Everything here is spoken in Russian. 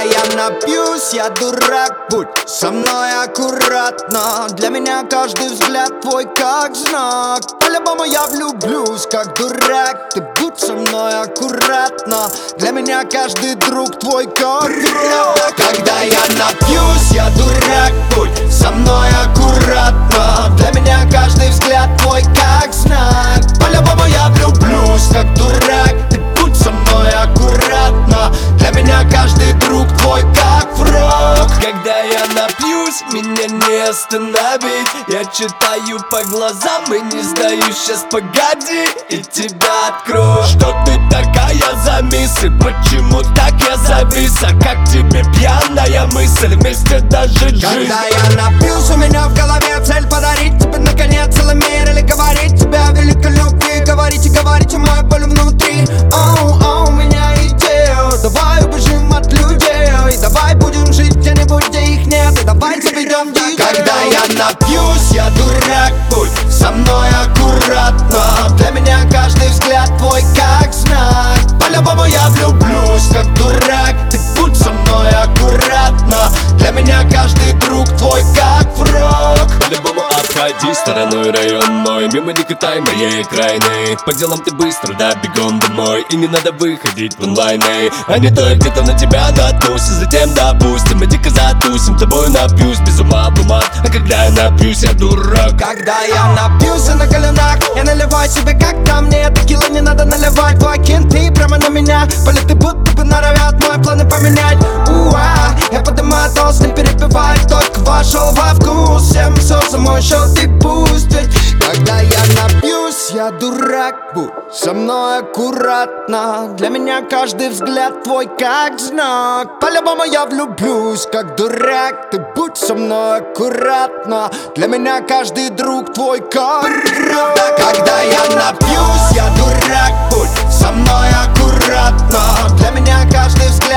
я напьюсь, я дурак, будь со мной аккуратно. Для меня каждый взгляд твой как знак. По-любому я влюблюсь, как дурак. Ты будь со мной аккуратно. Для меня каждый друг твой как враг. Когда я напьюсь, я дурак, будь со мной аккуратно. Для меня каждый взгляд твой как знак. По-любому я влюблюсь, как дурак. Ты будь со мной аккуратно. Для меня каждый друг твой как враг. Когда я напьюсь, меня не остановить. Я читаю по глазам и не сдаюсь. Сейчас погоди, и тебя открою. Что ты такая за мисс? И почему так я завис? А как тебе пьяная мысль? Вместе даже жить. Когда я напьюсь, у меня в голове цель подарить тебе наконец целый мир. Или говорить тебе о великой любви. Говорите, говорите, моя боль внутри. Оу, у меня идея. Давай убежим от людей. И давай будем жить где-нибудь, где их нет. И давай заведем детей. Когда я напьюсь, я дурак, будь со мной аккуратно. Для меня каждый взгляд твой как знак. По-любому я влюблюсь, как дурак. Ты будь со мной аккуратно. Для меня каждый друг твой как враг. По-любому обходи стороной район мой. Мимо не катай моей крайней. По делам ты быстро, да, бегом домой. И не надо выходить в онлайны. А не то я где-то на тебя наткнусь. И затем, допустим, мы дико затусим. Тобой напьюсь, без ума бумаг. А когда я напьюсь, я дурак. Когда я напьюсь на коленах, я наливаю себе как ко мне. Текила не надо наливать, твои кенты прямо на меня. Полеты будто бы норовят мои планы поменять. Я поднимаю тост, не перепевай. Только вошел во вкус, всем все за мой счет и пусть. Ведь когда я напьюсь, я дурак, будь со мной аккуратно. Для меня каждый взгляд твой как знак. По-любому я влюблюсь, как дурак. Ты будь со мной аккуратно. Для меня каждый друг твой как враг. Когда я напьюсь, я дурак, будь со мной аккуратно. Для меня каждый взгляд